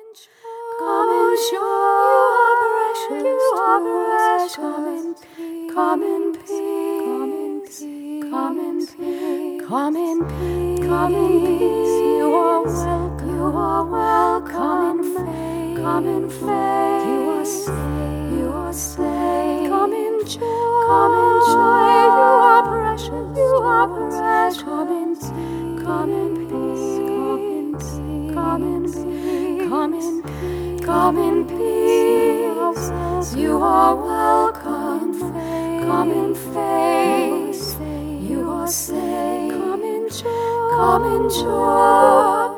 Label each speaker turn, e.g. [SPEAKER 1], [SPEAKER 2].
[SPEAKER 1] Come in joy, you are precious, come in peace, come in peace, come in peace, come in peace, come in peace, you are welcome, you are welcome, come in faith, come in faith, you are saved, you are saved, come in joy, you are precious, you are precious, come in peace, come in peace, come in peace, come in peace, come in peace, you are welcome, come in faith, you are saved, come in joy, come in joy.